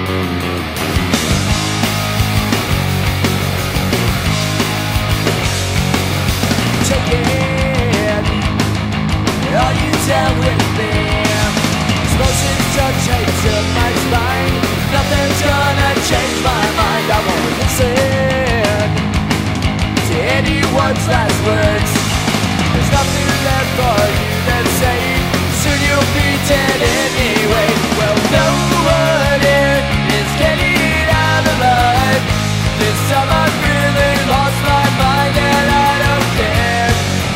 Take it, all you down with me. Explosive touch, I took my spine. Nothing's gonna change my mind. I won't listen to anyone's last words. There's nothing left for you to say. Soon you'll be dead anyway. Well, no one here is getting out alive. This time I've really lost my mind and I don't care.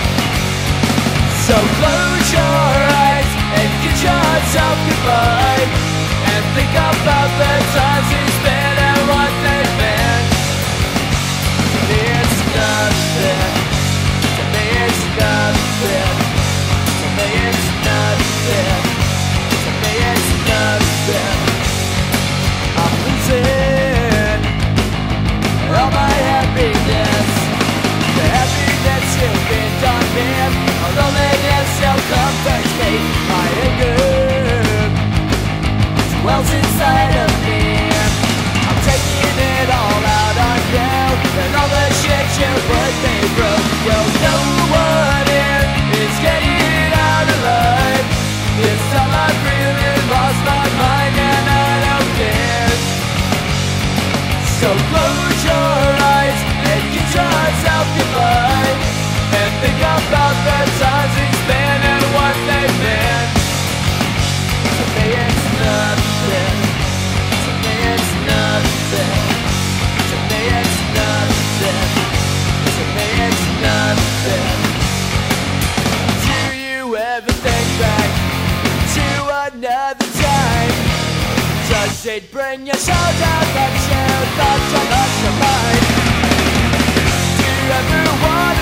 So close your eyes and get yourself goodbye, and think about the times you spent and what they've been. To me it's nothing. To me it's nothing. To me it's nothing. To me it's nothing. I'm losing all my happiness. The happiness you've been done with. Loneliness still comforts me. My anger wells inside of me. I'm taking it all out on you and all the shit you put me through. Well, no one here is getting out alive. This time I've really lost my mind and I don't care. So close your eyes and get yourself goodbye, and think about the times we spent and what they've been. To me it's nothing. To me it's nothing. To me it's nothing. To me it's nothing. Do you ever think back to another time? Does it bring you so down that you thought you lost your mind? Do you ever want